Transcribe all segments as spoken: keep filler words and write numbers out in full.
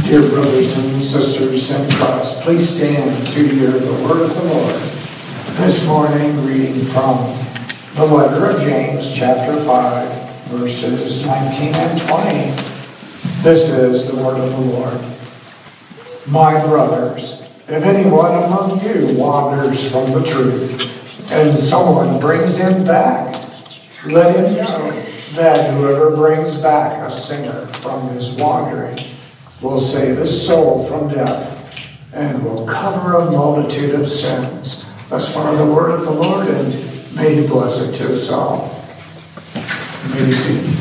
Dear brothers and sisters in Christ, please stand to hear the word of the Lord. This morning, reading from the letter of James, chapter five, verses nineteen and twenty. This is the word of the Lord. My brothers, if anyone among you wanders from the truth, and someone brings him back, let him know that whoever brings back a sinner from his wandering will save his soul from death and will cover a multitude of sins. Thus far the word of the Lord, and may he bless it to us all. May be seated.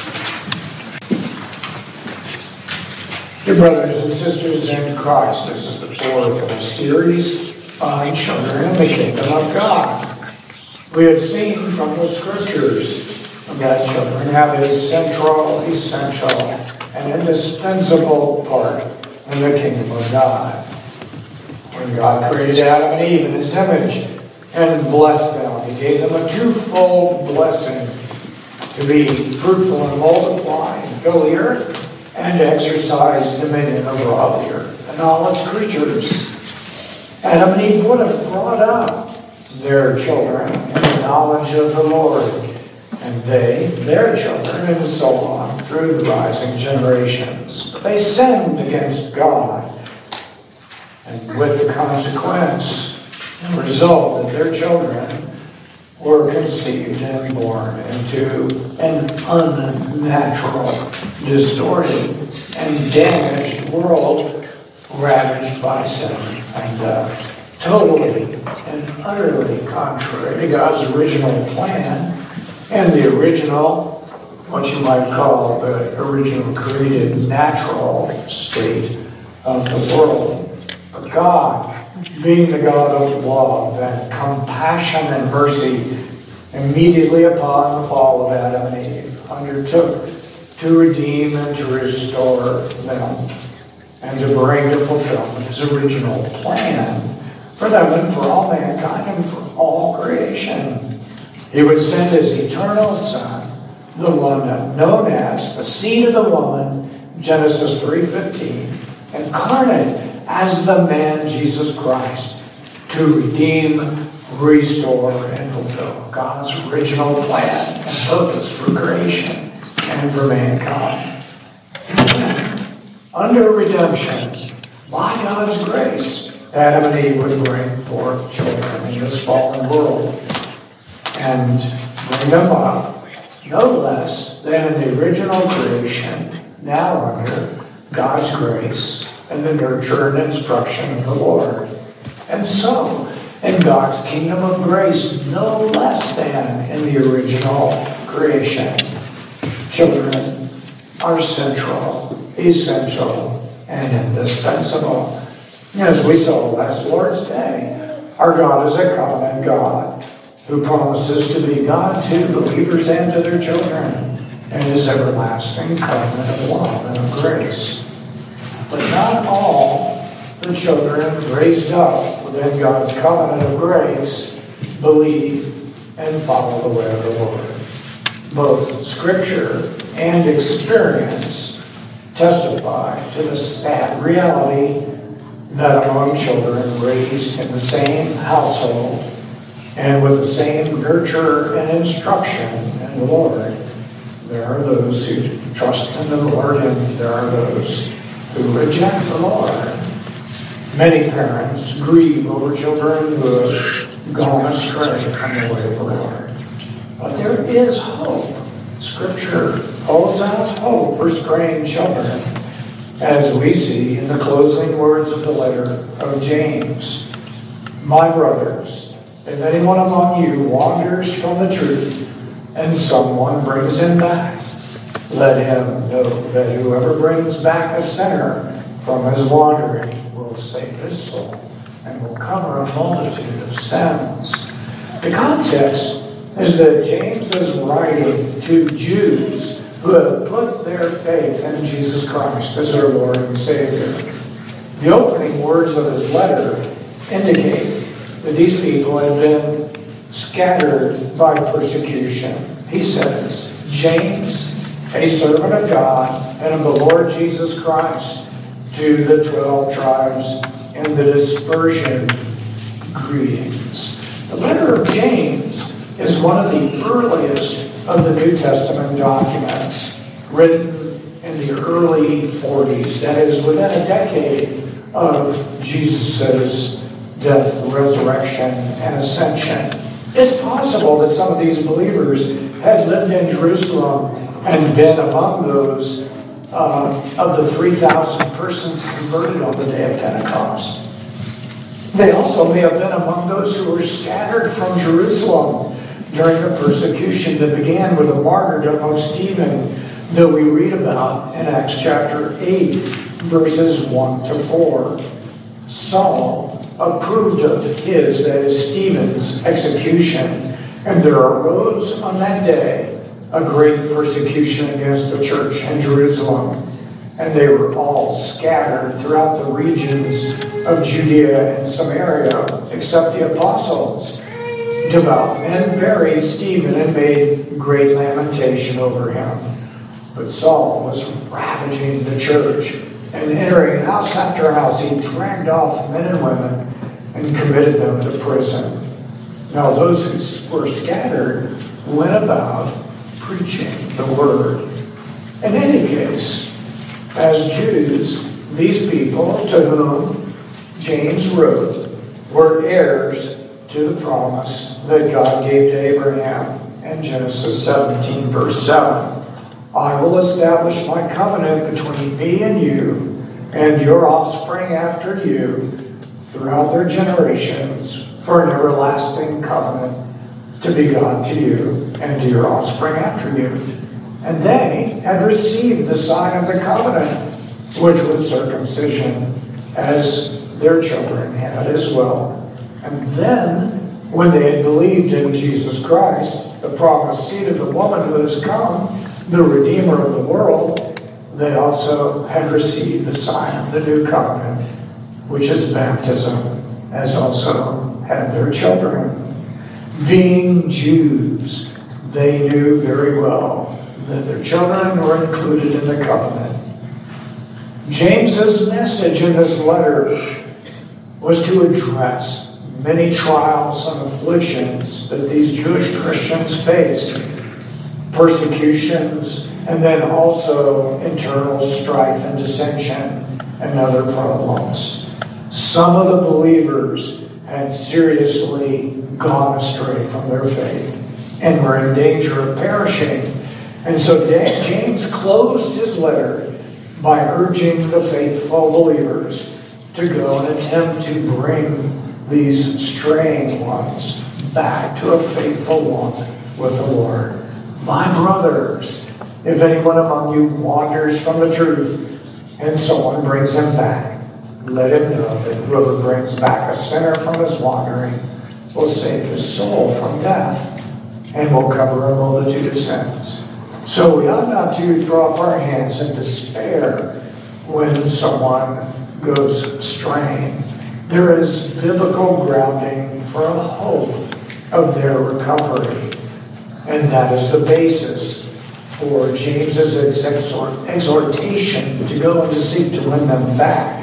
Dear brothers and sisters in Christ, this is the fourth of a series on children in the kingdom of God. We have seen from the scriptures that children have a central, essential, and indispensable part in the kingdom of God. When God created Adam and Eve in his image and blessed them, he gave them a twofold blessing to be fruitful and multiply and fill the earth and exercise dominion over all the earth and all its creatures. Adam and Eve would have brought up their children in the knowledge of the Lord, and they, their children, and so on through the rising generations. But they sinned against God, and with the consequence and result that their children were conceived and born into an unnatural, distorted, and damaged world ravaged by sin and death. Totally and utterly contrary to God's original plan and the original, what you might call the original created natural state of the world. But God, being the God of love and compassion and mercy, immediately upon the fall of Adam and Eve, undertook to redeem and to restore them and to bring to fulfillment his original plan for them and for all mankind and for all creation. He would send his eternal Son, the one known as the seed of the woman, Genesis three fifteen, incarnate as the man Jesus Christ, to redeem, restore, and fulfill God's original plan and purpose for creation and for mankind. Under redemption, by God's grace, Adam and Eve would bring forth children in this fallen world and bring them up, no less than in the original creation, now under God's grace and the nurture and instruction of the Lord. And so, in God's kingdom of grace, no less than in the original creation, children are central, essential, and indispensable. As we saw last Lord's Day, our God is a covenant God who promises to be God to believers and to their children in his everlasting covenant of love and of grace. But not all the children raised up within God's covenant of grace believe and follow the way of the Lord. Both Scripture and experience testify to the sad reality that among children raised in the same household and with the same nurture and instruction in the Lord, there are those who trust in the Lord and there are those who reject the Lord. Many parents grieve over children who have gone astray from the way of the Lord. But there is hope. Scripture holds out hope for straying children, as we see in the closing words of the letter of James. My brothers, if anyone among you wanders from the truth and someone brings him back, let him know that whoever brings back a sinner from his wandering will save his soul and will cover a multitude of sins. The context is that James is writing to Jews who have put their faith in Jesus Christ as their Lord and Savior. The opening words of his letter indicate that these people had been scattered by persecution. He says, James, a servant of God and of the Lord Jesus Christ, to the twelve tribes and the dispersion, greetings. The letter of James is one of the earliest of the New Testament documents, written in the early forties, that is, within a decade of Jesus' death, resurrection, and ascension. It's possible that some of these believers had lived in Jerusalem and been among those uh, of the three thousand persons converted on the day of Pentecost. They also may have been among those who were scattered from Jerusalem during the persecution that began with the martyrdom of Stephen, that we read about in Acts chapter eight, verses one to four. Saul approved of his, that is Stephen's, execution, and there arose on that day a great persecution against the church in Jerusalem, and they were all scattered throughout the regions of Judea and Samaria, except the apostles. Devout men buried Stephen and made great lamentation over him. But Saul was ravaging the church, and entering house after house, he dragged off men and women and committed them to prison. Now those who were scattered went about preaching the word. In any case, as Jews, these people to whom James wrote were heirs to the promise that God gave to Abraham in Genesis seventeen, verse seven. I will establish my covenant between me and you and your offspring after you throughout their generations for an everlasting covenant to be God to you and to your offspring after you. And they had received the sign of the covenant, which was circumcision, as their children had as well. And then, when they had believed in Jesus Christ, the promised seed of the woman who has come, the Redeemer of the world, they also had received the sign of the new covenant, which is baptism, as also had their children. Being Jews, they knew very well that their children were included in the covenant. James's message in this letter was to address many trials and afflictions that these Jewish Christians faced, persecutions, and then also internal strife and dissension and other problems. Some of the believers had seriously gone astray from their faith and were in danger of perishing. And so James closed his letter by urging the faithful believers to go and attempt to bring these straying ones back to a faithful walk with the Lord. My brothers, if anyone among you wanders from the truth and someone brings him back, let him know that whoever brings back a sinner from his wandering will save his soul from death and will cover a multitude of sins. So we ought not to throw up our hands in despair when someone goes straying. There is biblical grounding for a hope of their recovery. And that is the basis for James's exhortation to go and to seek to win them back.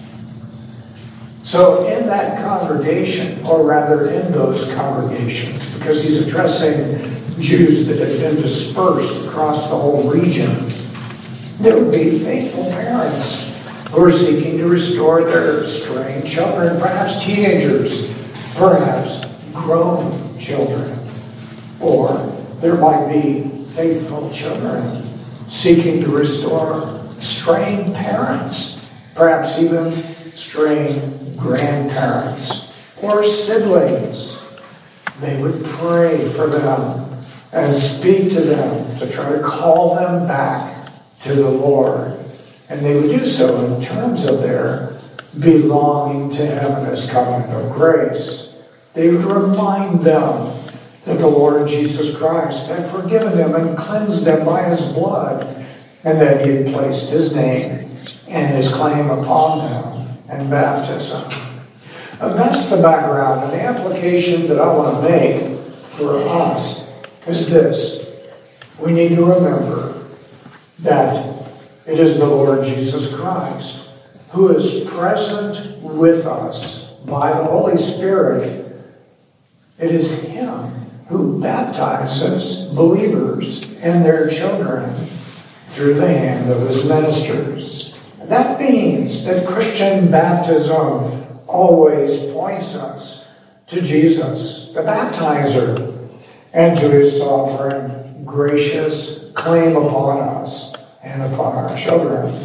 So in that congregation, or rather in those congregations, because he's addressing Jews that had been dispersed across the whole region, there would be faithful parents who are seeking to restore their straying children, perhaps teenagers, perhaps grown children. Or there might be faithful children seeking to restore straying parents, perhaps even straying grandparents or siblings. They would pray for them and speak to them to try to call them back to the Lord. And they would do so in terms of their belonging to Him in His covenant of grace. They would remind them that the Lord Jesus Christ had forgiven them and cleansed them by His blood, and that He had placed His name and His claim upon them in baptism. And that's the background. And the application that I want to make for us is this. We need to remember that it is the Lord Jesus Christ who is present with us by the Holy Spirit. It is Him who baptizes believers and their children through the hand of His ministers. And that means that Christian baptism always points us to Jesus, the baptizer, and to His sovereign, gracious claim upon us and upon our children.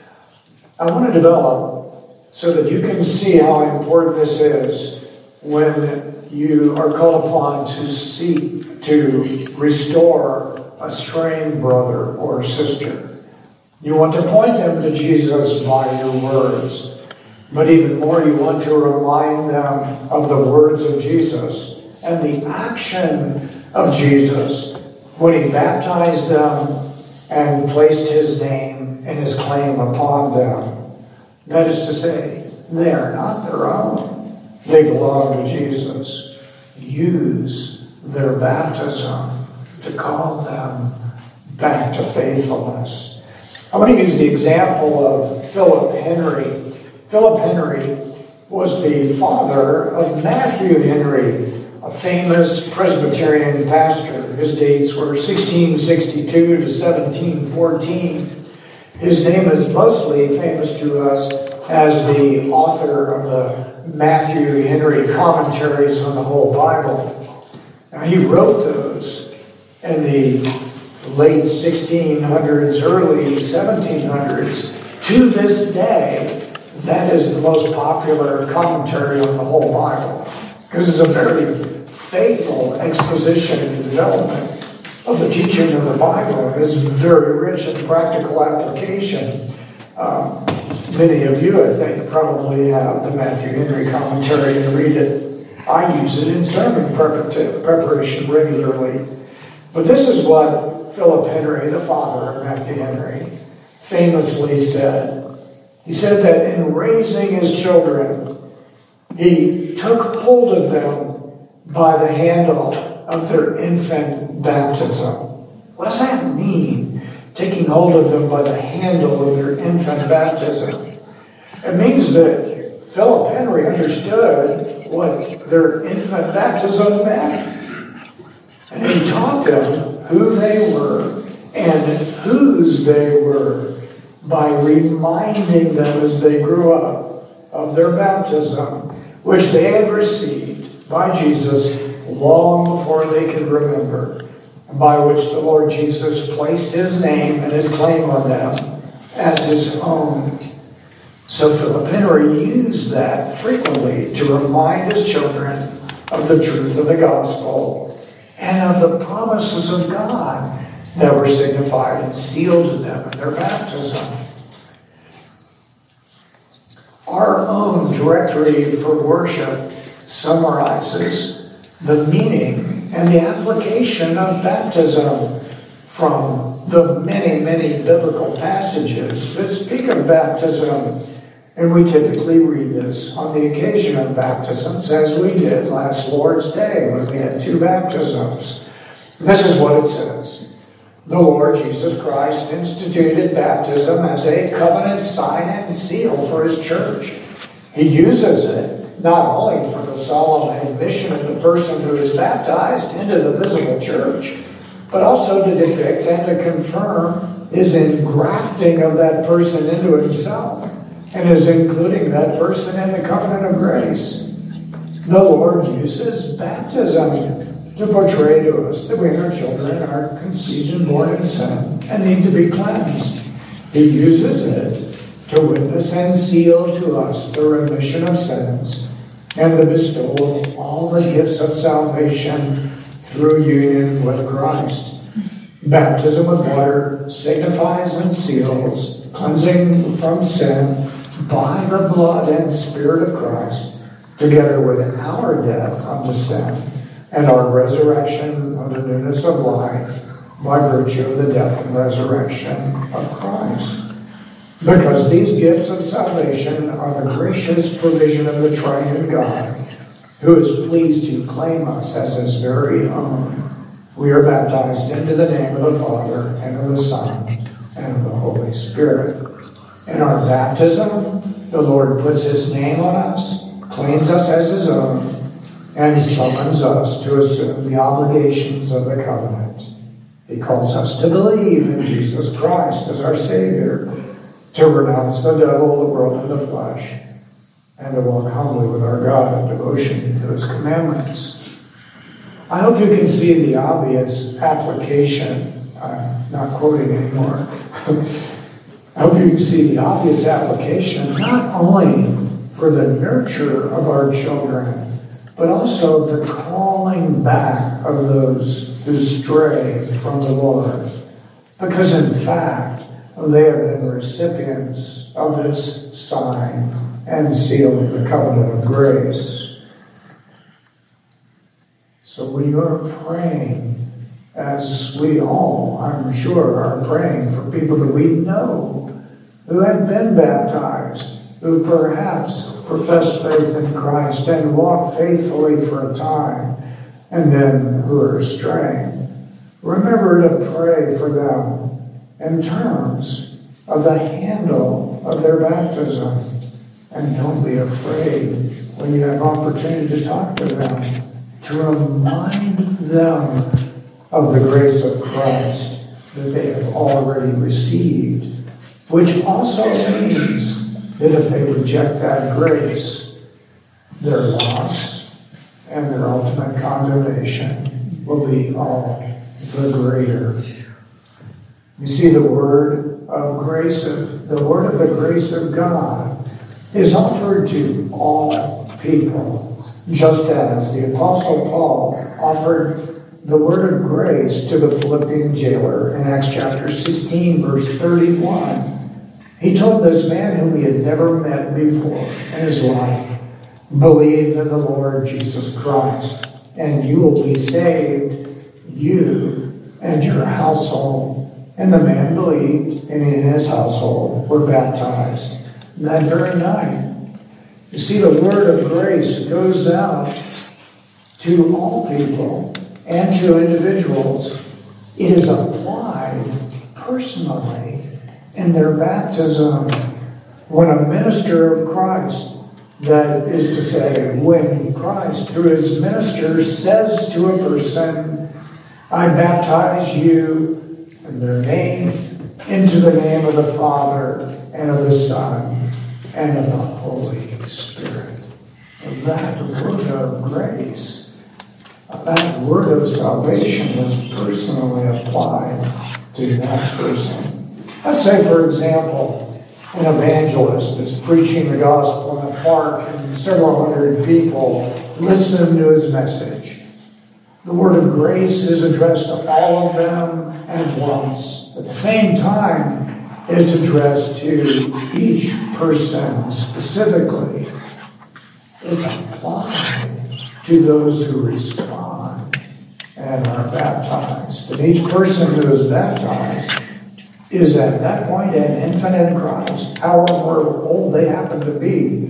I want to develop so that you can see how important this is when you are called upon to seek to restore a straying brother or sister. You want to point them to Jesus by your words, but even more, you want to remind them of the words of Jesus and the action of Jesus when He baptized them and placed His name and His claim upon them. That is to say, they are not their own. They belong to Jesus. Use their baptism to call them back to faithfulness. I want to use the example of Philip Henry. Philip Henry was the father of Matthew Henry, a famous Presbyterian pastor. His dates were sixteen sixty-two to seventeen fourteen. His name is mostly famous to us as the author of the Matthew Henry commentaries on the whole Bible. Now, he wrote those in the late sixteen hundreds, early seventeen hundreds. To this day, that is the most popular commentary on the whole Bible, because it's a very faithful exposition and development of the teaching of the Bible. It is very rich in practical application. Um, many of you, I think, probably have the Matthew Henry commentary and read it. I use it in sermon preparation regularly. But this is what Philip Henry, the father of Matthew Henry, famously said. He said that in raising his children, he took hold of them by the handle of their infant baptism. What does that mean, taking hold of them by the handle of their infant baptism? It means that Philip Henry understood what their infant baptism meant. And he taught them who they were and whose they were by reminding them as they grew up of their baptism, which they had received by Jesus long before they could remember, and by which the Lord Jesus placed His name and His claim on them as His own. So Philip Henry used that frequently to remind his children of the truth of the gospel and of the promises of God that were signified and sealed to them in their baptism. Our own directory for worship summarizes the meaning and the application of baptism from the many, many biblical passages that speak of baptism. And we typically read this on the occasion of baptisms, as we did last Lord's Day when we had two baptisms. This is what it says. The Lord Jesus Christ instituted baptism as a covenant sign and seal for His church. He uses it not only for the solemn admission of the person who is baptized into the visible church, but also to depict and to confirm His engrafting of that person into Himself, and is including that person in the covenant of grace. The Lord uses baptism to portray to us that we and our children are conceived and born in sin and need to be cleansed. He uses it to witness and seal to us the remission of sins and the bestowal of all the gifts of salvation through union with Christ. Baptism with water signifies and seals cleansing from sin by the blood and Spirit of Christ, together with our death unto sin and our resurrection unto newness of life by virtue of the death and resurrection of Christ. Because these gifts of salvation are the gracious provision of the triune God, who is pleased to claim us as His very own, we are baptized into the name of the Father, and of the Son, and of the Holy Spirit. In our baptism, the Lord puts his name on us, claims us as his own, and summons us to assume the obligations of the covenant. He calls us to believe in Jesus Christ as our Savior, to renounce the devil, the world, and the flesh, and to walk humbly with our God in devotion to his commandments. I hope you can see the obvious application. I'm not quoting anymore. I hope you can see the obvious application, not only for the nurture of our children, but also the calling back of those who stray from the Lord. Because in fact, they have been recipients of this sign and seal of the covenant of grace. So when you're praying, as we all, I'm sure, are praying for people that we know who have been baptized, who perhaps profess faith in Christ and walk faithfully for a time, and then who are straying, remember to pray for them in terms of the handle of their baptism. And don't be afraid when you have opportunity to talk to them, to remind them of the grace of Christ that they have already received, which also means that if they reject that grace, their loss and their ultimate condemnation will be all the greater. You see, the word of grace of the word of the grace of God is offered to all people, just as the Apostle Paul offered the word of grace to the Philippian jailer in Acts chapter sixteen, verse thirty-one. He told this man whom he had never met before in his life, believe in the Lord Jesus Christ, and you will be saved, you and your household. And the man believed, and in his household were baptized that very night. You see, the word of grace goes out to all people and to individuals. It is applied personally in their baptism. When a minister of Christ, that is to say, when Christ, through his minister, says to a person, I baptize you in their name, into the name of the Father, and of the Son, and of the Holy Spirit. And that word of grace, that word of salvation is personally applied to that person. Let's say, for example, an evangelist is preaching the gospel in a park and several hundred people listen to his message. The word of grace is addressed to all of them at once. At the same time, it's addressed to each person specifically. It's applied to those who respond and are baptized. And each person who is baptized is at that point an infant in Christ, however old they happen to be.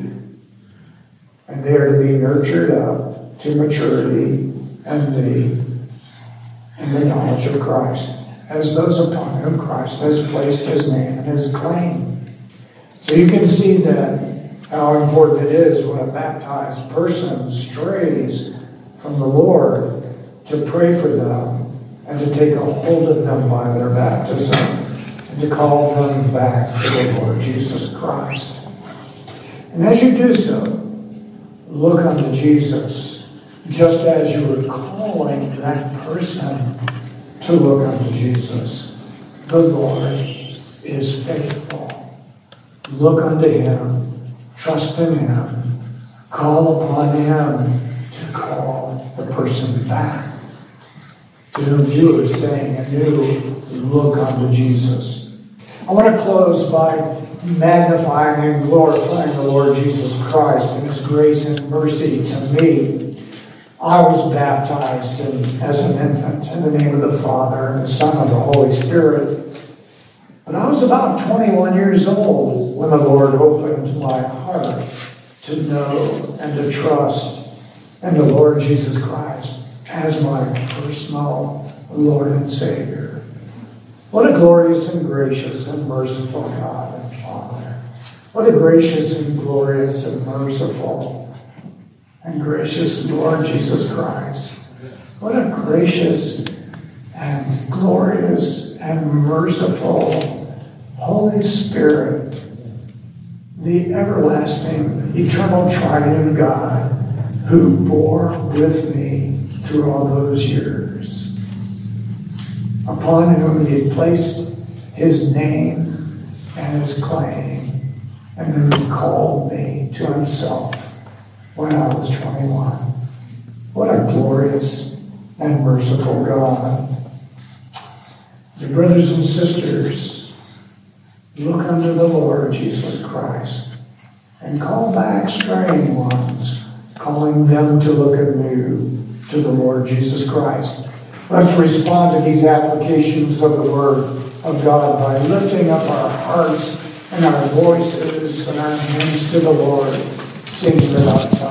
And they are to be nurtured up to maturity and the, and the knowledge of Christ, as those upon whom Christ has placed his name and his claim. So you can see that how important it is when a baptized person strays from the Lord to pray for them and to take a hold of them by their baptism and to call them back to the Lord Jesus Christ. And as you do so, look unto Jesus, just as you were calling that person to look unto Jesus. The Lord is faithful. Look unto him, trust in him, call upon him to call the person back. To the viewers saying anew, look unto Jesus. I want to close by magnifying and glorifying the Lord Jesus Christ and his grace and mercy to me. I was baptized in, as an infant in the name of the Father and the Son and the Holy Spirit. But I was about twenty-one years old when the Lord opened my heart to know and to trust in the Lord Jesus Christ as my personal Lord and Savior. What a glorious and gracious and merciful God and Father. What a gracious and glorious and merciful and gracious Lord Jesus Christ. What a gracious and glorious and merciful Holy Spirit, the everlasting, eternal triune God who bore with me through all those years, upon whom he placed his name and his claim, and who called me to himself when I was twenty-one. What a glorious and merciful God. Dear brothers and sisters, look unto the Lord Jesus Christ and call back straying ones, calling them to look anew to the Lord Jesus Christ. Let's respond to these applications of the Word of God by lifting up our hearts and our voices and our hands to the Lord, singing without